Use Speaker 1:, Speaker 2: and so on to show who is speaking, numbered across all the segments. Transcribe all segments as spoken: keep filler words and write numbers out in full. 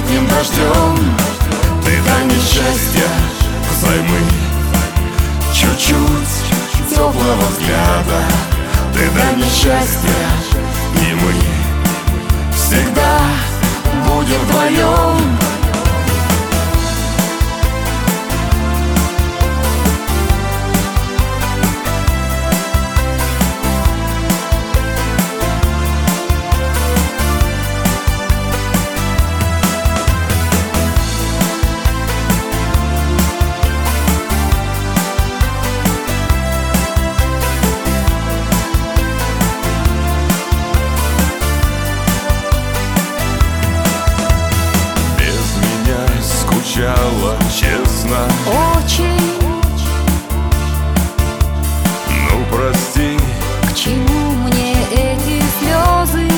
Speaker 1: летним дождем. Ты дай мне счастья взаймы, чуть-чуть теплого взгляда. Ты дай мне счастья, и мы всегда будем вдвоем.
Speaker 2: Честно,
Speaker 3: очень.
Speaker 2: Ну прости,
Speaker 3: К чему мне эти слезы?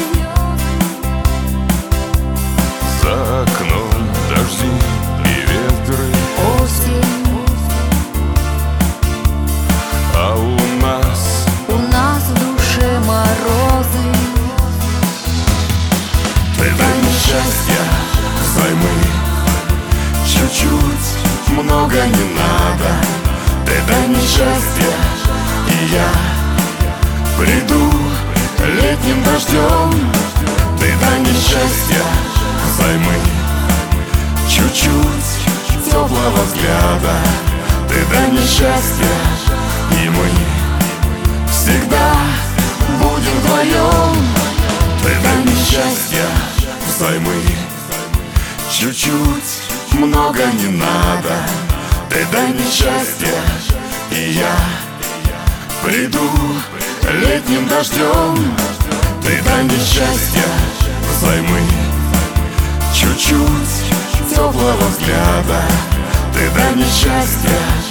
Speaker 2: за окном дожди и ветры,
Speaker 3: Осень.
Speaker 2: а у нас
Speaker 3: У нас в душе морозы.
Speaker 1: Ты дай мне счастья взаймы, чуть-чуть, много не надо. Ты дай мне счастье, и я приду летним дождем. Ты дай мне счастье взаймы, чуть-чуть теплого взгляда. Ты дай мне счастье, и мы всегда будем вдвоем. Ты дай мне счастье взаймы, чуть-чуть, много не надо. Ты дай мне счастье, и я приду летним дождем. Ты дай мне счастье взаймы, чуть-чуть теплого взгляда. Ты дай мне счастье,